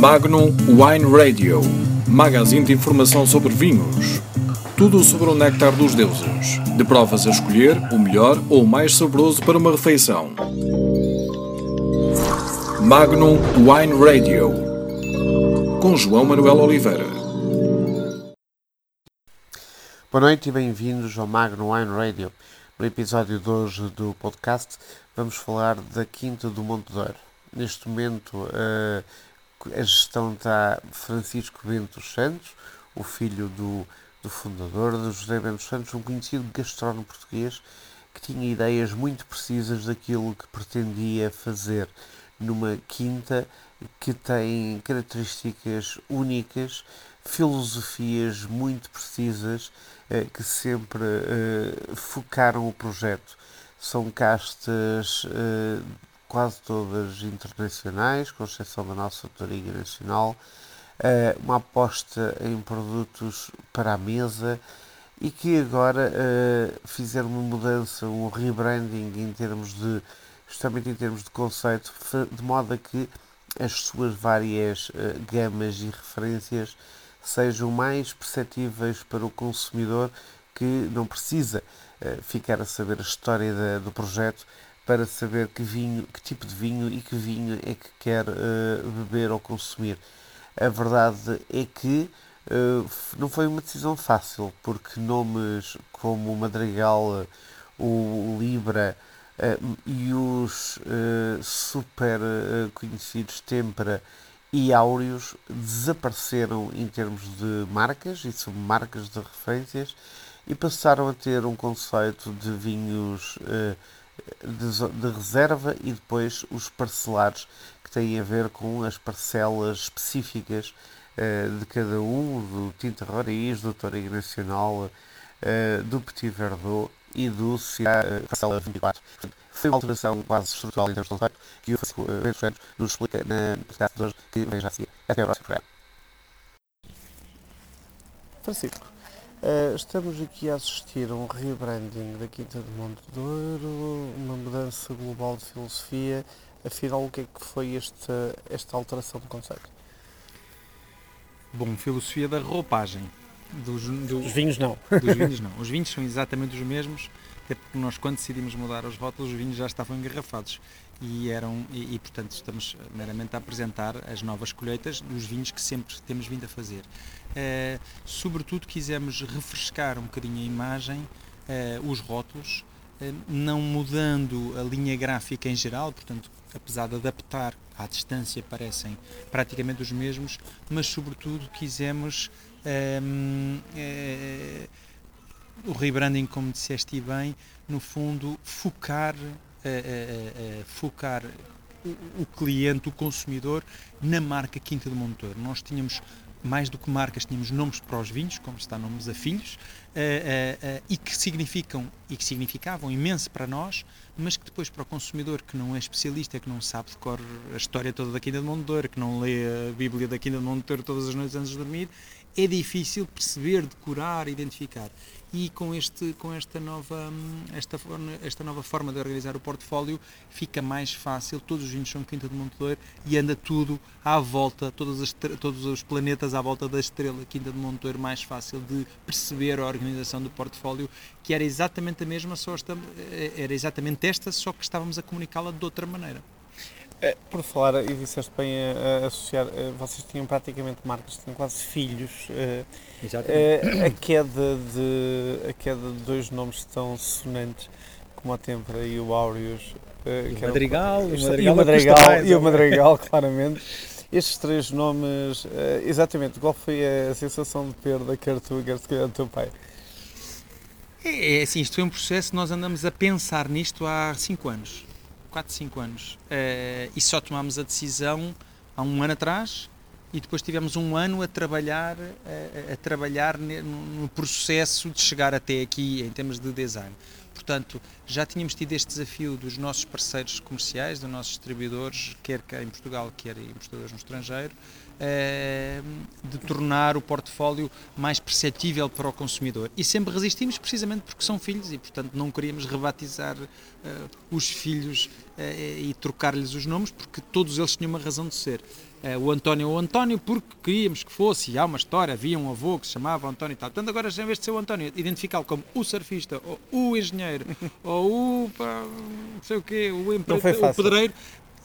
Magnum Wine Radio, magazine de informação sobre vinhos. Tudo sobre o néctar dos deuses. De provas a escolher, o melhor ou o mais saboroso para uma refeição. Magnum Wine Radio, com João Manuel Oliveira. Boa noite e bem-vindos ao Magnum Wine Radio. No episódio de hoje do podcast vamos falar da Quinta do Monte Douro. Neste momento a gestão está Francisco Bento Santos, o filho do fundador, do José Bento Santos, um conhecido gastrónomo português que tinha ideias muito precisas daquilo que pretendia fazer numa quinta que tem características únicas, filosofias muito precisas que sempre focaram o projeto. São castas quase todas internacionais, com exceção da nossa Touriga Nacional, uma aposta em produtos para a mesa e que agora fizeram uma mudança, um rebranding justamente em termos de conceito, de modo a que as suas várias gamas e referências sejam mais perceptíveis para o consumidor, que não precisa ficar a saber a história do projeto para saber que tipo de vinho e que vinho é que quer beber ou consumir. A verdade é que não foi uma decisão fácil, porque nomes como o Madrigal, o Libra e os super conhecidos Tempra e Áureos desapareceram em termos de marcas e submarcas de referências e passaram a ter um conceito de vinhos de reserva e depois os parcelares, que têm a ver com as parcelas específicas de cada um, do Tinta Roriz, do Touriga Nacional, do Petit Verdot e do Parcela 24. Foi uma alteração quase estrutural em termos de conceito que o Francisco Bento Santos nos explica na podcast de hoje, que vem já a seguir. Até ao próximo programa. Francisco, estamos aqui a assistir a um rebranding da Quinta do Monte Douro, uma mudança global de filosofia. Afinal, o que é que foi esta alteração de conceito? Bom, filosofia da roupagem. Dos vinhos não. Dos vinhos não. Os vinhos são exatamente os mesmos, até porque nós, quando decidimos mudar os rótulos, os vinhos já estavam engarrafados e portanto, estamos meramente a apresentar as novas colheitas dos vinhos que sempre temos vindo a fazer. Sobretudo, quisemos refrescar um bocadinho a imagem, os rótulos, não mudando a linha gráfica em geral, portanto, apesar de adaptar à distância, parecem praticamente os mesmos, mas sobretudo quisemos o rebranding, como disseste bem, no fundo focar o cliente, o consumidor, na marca Quinta do Monte Douro. Nós tínhamos, mais do que marcas, tínhamos nomes para os vinhos, como está nomes a filhos, e que significavam imenso para nós, mas que depois para o consumidor que não é especialista, que não sabe de cor a história toda da Quinta do Monte Douro, que não lê a Bíblia da Quinta do Monte Douro todas as noites antes de dormir, é difícil perceber, decorar, identificar. E com esta nova forma de organizar o portfólio fica mais fácil. Todos os vinhos são Quinta do Monte Douro e anda tudo à volta, todos os planetas à volta da estrela Quinta do Monte Douro, mais fácil de perceber a organização do portfólio, que era exatamente a mesma, era exatamente esta, só que estávamos a comunicá-la de outra maneira. Por falar, e disseste bem a associar, vocês tinham praticamente marcas, tinham quase filhos. A queda de dois nomes tão sonantes como a Tempra e o Áureos. O Madrigal, claramente. Estes três nomes, exatamente, qual foi a sensação de perda, quer tu, quer se calhar do teu pai? É assim, isto foi um processo, nós andamos a pensar nisto há 5 anos. 4, 5 anos, e só tomámos a decisão há um ano atrás e depois tivemos um ano a trabalhar no processo de chegar até aqui em termos de design. Portanto, já tínhamos tido este desafio dos nossos parceiros comerciais, dos nossos distribuidores, quer cá em Portugal, quer importadores no estrangeiro, de tornar o portfólio mais perceptível para o consumidor. E sempre resistimos precisamente porque são filhos e, portanto, não queríamos rebatizar os filhos e trocar-lhes os nomes, porque todos eles tinham uma razão de ser. O António é o António porque queríamos que fosse, e há uma história, havia um avô que se chamava António e tal. Portanto, agora, em vez de ser o António, identificá-lo como o surfista, ou o engenheiro, ou o não sei o quê, o empreendedor, o pedreiro,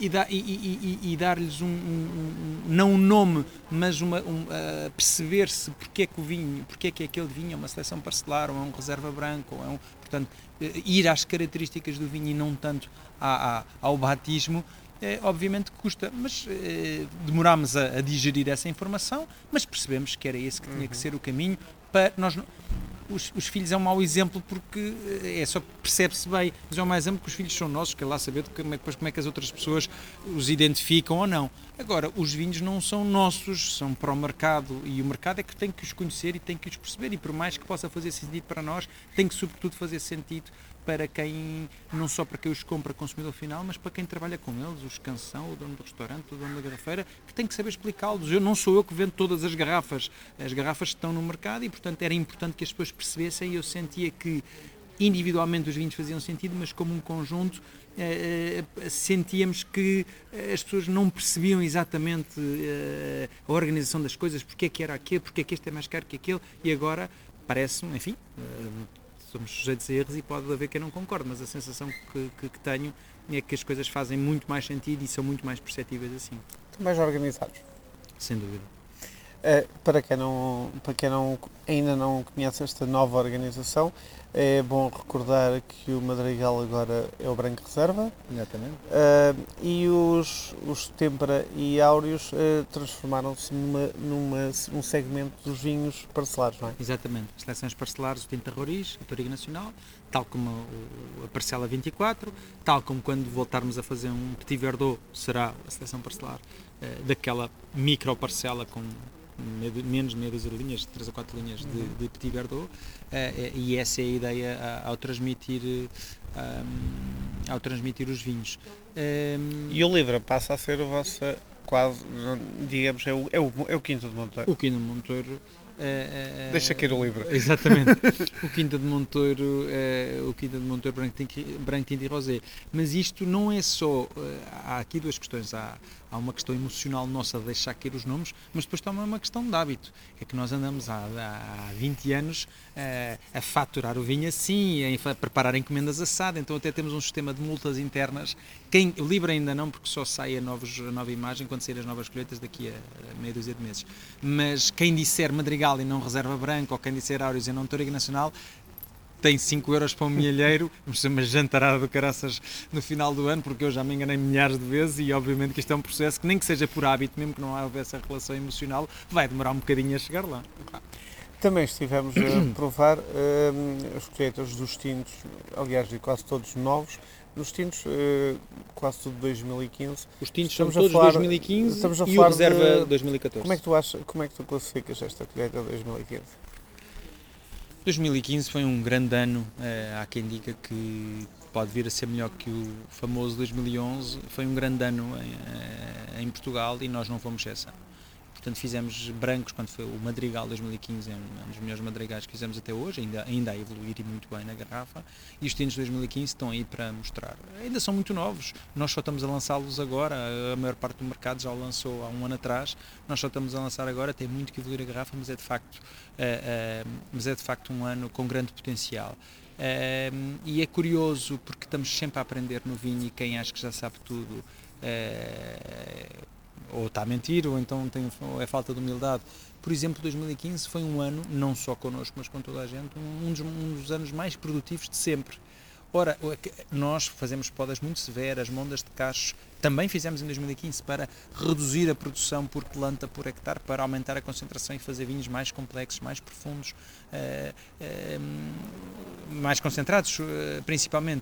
e dar-lhes não um nome, mas perceber-se porque é que o vinho, porque é que aquele vinho é uma seleção parcelar, ou é um reserva branco, ou é um, portanto, ir às características do vinho e não tanto ao batismo. Obviamente custa, mas demorámos a digerir essa informação, mas percebemos que era esse que tinha que ser o caminho para nós. Os filhos é um mau exemplo porque só percebe-se bem, mas é um mau exemplo que os filhos são nossos, que é lá saber como é que as outras pessoas os identificam ou não. Agora, os vinhos não são nossos, são para o mercado, e o mercado é que tem que os conhecer e tem que os perceber, e por mais que possa fazer sentido para nós, tem que sobretudo fazer sentido para quem, não só para quem os compra, consumidor final, mas para quem trabalha com eles, os canção, o dono do restaurante, o dono da garrafeira, que tem que saber explicá-los. Não sou eu que vendo todas as garrafas estão no mercado e, portanto, era importante que as pessoas percebessem, e eu sentia que individualmente os vinhos faziam sentido, mas como um conjunto sentíamos que as pessoas não percebiam exatamente a organização das coisas, porque é que era aquele, porque é que este é mais caro que aquele, e agora parece-me, enfim, somos sujeitos a erros e pode haver quem não concorde, mas a sensação que tenho é que as coisas fazem muito mais sentido e são muito mais perceptíveis assim. Estão mais organizados. Sem dúvida. Para quem ainda não conhece esta nova organização, é bom recordar que o Madrigal agora é o Branco Reserva. Exatamente. E os Tempra e Áureos transformaram-se num segmento dos vinhos parcelares, não é? Exatamente. As seleções parcelares, o Tinta Roriz, a Touriga Nacional, tal como a Parcela 24, tal como quando voltarmos a fazer um Petit Verdot, será a seleção parcelar daquela micro parcela com menos de meia dúzia de linhas, 3 ou 4 linhas de Petit Verdot, e essa é a ideia ao transmitir os vinhos. E o Livra passa a ser a vossa, quase, digamos, é o Quinta de Monteiro. O Quinta de Monteiro. Deixa cair o Livra. Exatamente. O Quinta de Monteiro Branco Tinto e Rosé. Mas isto não é só. Há aqui duas questões. Há uma questão emocional nossa de deixar cair os nomes, mas depois também uma questão de hábito. É que nós andamos há 20 anos a faturar o vinho assim, a preparar encomendas assado, então até temos um sistema de multas internas. O Livra ainda não, porque só sai a nova imagem quando sair as novas colheitas daqui a meia dúzia de meses. Mas quem disser Madrigal e não Reserva Branca, ou quem disser Áureos e não Touriga Nacional, tem 5 euros para um milheiro, uma jantarada do caraças no final do ano, porque eu já me enganei milhares de vezes, e obviamente que isto é um processo que, nem que seja por hábito, mesmo que não houvesse essa relação emocional, vai demorar um bocadinho a chegar lá. Também estivemos a provar as colheitas dos tintos, aliás, de quase todos novos, nos tintos, quase tudo de 2015. Os tintos são todos de 2015 e o Reserva 2014. Como é que tu classificas esta colheita de 2015? 2015 foi um grande ano, há quem diga que pode vir a ser melhor que o famoso 2011, foi um grande ano em Portugal e nós não fomos exceção. Portanto, fizemos brancos quando foi o Madrigal 2015, é um dos melhores madrigais que fizemos até hoje, ainda a evoluir e muito bem na garrafa, e os tintos 2015 estão aí para mostrar. Ainda são muito novos, nós só estamos a lançá-los agora, a maior parte do mercado já o lançou há um ano atrás, nós só estamos a lançar agora, tem muito que evoluir a garrafa, mas é de facto um ano com grande potencial. E é curioso porque estamos sempre a aprender no vinho, e quem acha que já sabe tudo ou está a mentir, ou então é falta de humildade. Por exemplo, 2015 foi um ano, não só connosco, mas com toda a gente, um dos anos mais produtivos de sempre. Ora, nós fazemos podas muito severas, mondas de cachos, também fizemos em 2015 para reduzir a produção por planta por hectare, para aumentar a concentração e fazer vinhos mais complexos, mais profundos, mais concentrados, principalmente.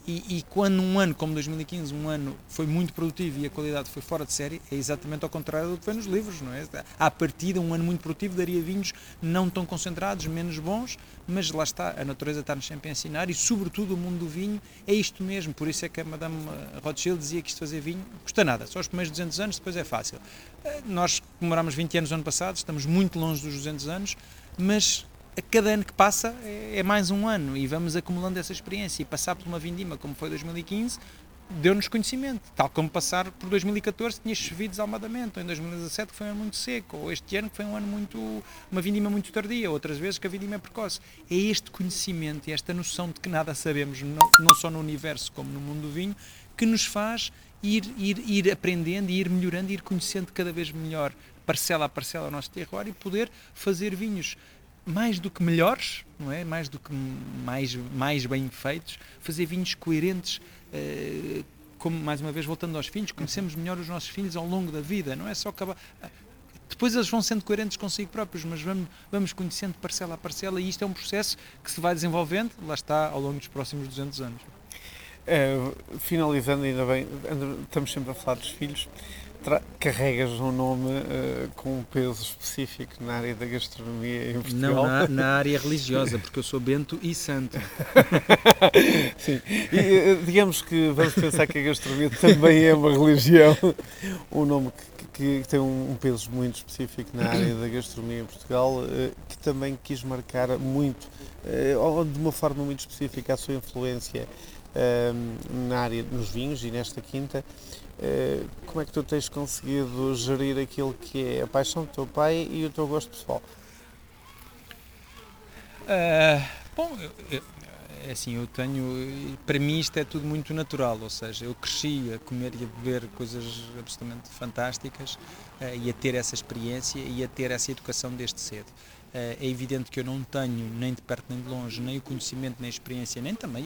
E quando um ano como 2015, um ano foi muito produtivo e a qualidade foi fora de série, é exatamente ao contrário do que vem nos livros, não é? À partida, um ano muito produtivo daria vinhos não tão concentrados, menos bons, mas lá está, a natureza está-nos sempre a ensinar e, sobretudo, o mundo do vinho é isto mesmo. Por isso é que a Madame Rothschild dizia que isto fazer vinho custa nada, só os primeiros 200 anos, depois é fácil. Nós comemorámos 20 anos no ano passado, estamos muito longe dos 200 anos, mas a cada ano que passa é mais um ano e vamos acumulando essa experiência, e passar por uma vindima como foi 2015 deu-nos conhecimento, tal como passar por 2014 tinha chovido desalmadamente, ou em 2017 que foi um ano muito seco, ou este ano que foi um ano uma vindima muito tardia, outras vezes que a vindima é precoce. É este conhecimento e esta noção de que nada sabemos, não só no universo como no mundo do vinho, que nos faz ir aprendendo, ir melhorando, ir conhecendo cada vez melhor, parcela a parcela, o nosso terroir, e poder fazer vinhos mais do que melhores, não é? Mais do que mais bem feitos, fazer vinhos coerentes, como, mais uma vez, voltando aos filhos, conhecemos melhor os nossos filhos ao longo da vida, não é só acabar. Depois eles vão sendo coerentes consigo próprios, mas vamos conhecendo parcela a parcela, e isto é um processo que se vai desenvolvendo, lá está, ao longo dos próximos 200 anos. Finalizando, ainda bem, estamos sempre a falar dos filhos. Carregas um nome com um peso específico na área da gastronomia em Portugal? Não, na área religiosa, porque eu sou bento e santo. Sim, e, digamos que vamos pensar que a gastronomia também é uma religião, um nome que tem um peso muito específico na área da gastronomia em Portugal, que também quis marcar muito, de uma forma muito específica, a sua influência na área, nos vinhos e nesta quinta. Como é que tu tens conseguido gerir aquilo que é a paixão do teu pai e o teu gosto pessoal? Bom, assim, eu tenho, para mim isto é tudo muito natural, ou seja, eu cresci a comer e a beber coisas absolutamente fantásticas, e a ter essa experiência e a ter essa educação desde cedo. É evidente que eu não tenho, nem de perto nem de longe, nem o conhecimento, nem a experiência, nem também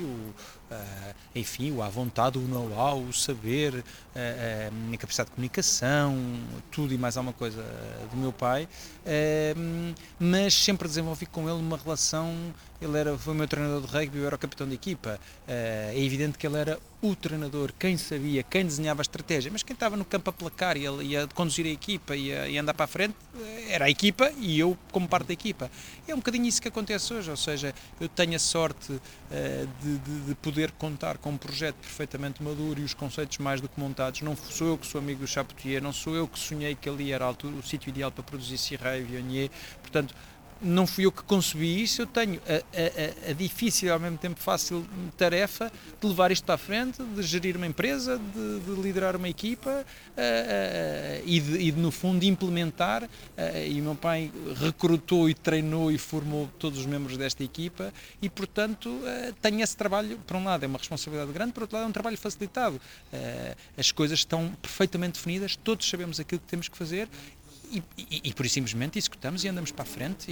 a vontade, o know-how, o saber, a capacidade de comunicação, tudo e mais alguma coisa do meu pai, mas sempre desenvolvi com ele uma relação. Foi o meu treinador de rugby, eu era o capitão da equipa. É evidente que ele era o treinador, quem sabia, quem desenhava a estratégia, mas quem estava no campo a placar e a conduzir a equipa e a andar para a frente era a equipa, e eu como parte da equipa. É um bocadinho isso que acontece hoje, ou seja, eu tenho a sorte de poder contar com um projeto perfeitamente maduro e os conceitos mais do que montados. Não sou eu que sou amigo do Chapoutier, não sou eu que sonhei que ali era o sítio ideal para produzir Syrah e Viognier, portanto, não fui eu que concebi isso. Eu tenho a difícil e ao mesmo tempo fácil tarefa de levar isto para a frente, de gerir uma empresa, de liderar uma equipa e de no fundo implementar, e o meu pai recrutou e treinou e formou todos os membros desta equipa e, portanto, tenho esse trabalho. Por um lado é uma responsabilidade grande, por outro lado é um trabalho facilitado. As coisas estão perfeitamente definidas, todos sabemos aquilo que temos que fazer. E por isso simplesmente executamos e andamos para a frente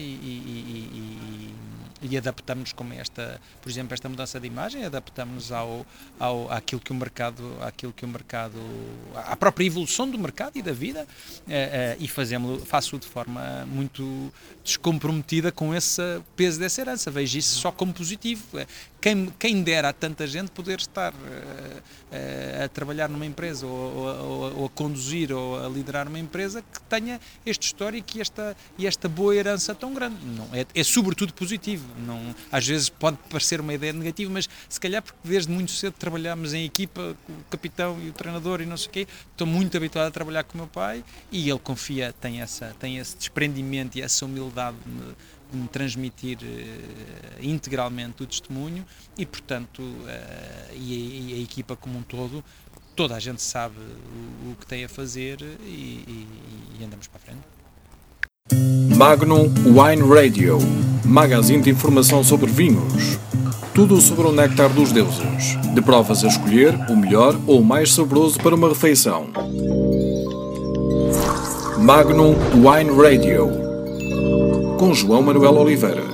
e adaptamos-nos como por exemplo, esta mudança de imagem, adaptamos-nos àquilo que o mercado, à própria evolução do mercado e da vida, e faço-o de forma muito descomprometida com esse peso dessa herança. Vejo isso só como positivo. Quem dera a tanta gente poder estar a trabalhar numa empresa ou a conduzir ou a liderar uma empresa que tenha este histórico e esta boa herança tão grande. Não, é sobretudo positivo. Não, às vezes pode parecer uma ideia negativa, mas se calhar porque desde muito cedo trabalhámos em equipa, o capitão e o treinador e não sei o quê, estou muito habituado a trabalhar com o meu pai e ele confia, tem esse desprendimento e essa humildade de me transmitir integralmente o testemunho e, portanto, e a equipa como um todo, toda a gente sabe o que tem a fazer e andamos para a frente. Magnum Wine Radio, magazine de informação sobre vinhos. Tudo sobre o néctar dos deuses, de provas a escolher o melhor ou o mais saboroso para uma refeição. Magnum Wine Radio, com João Manuel Oliveira.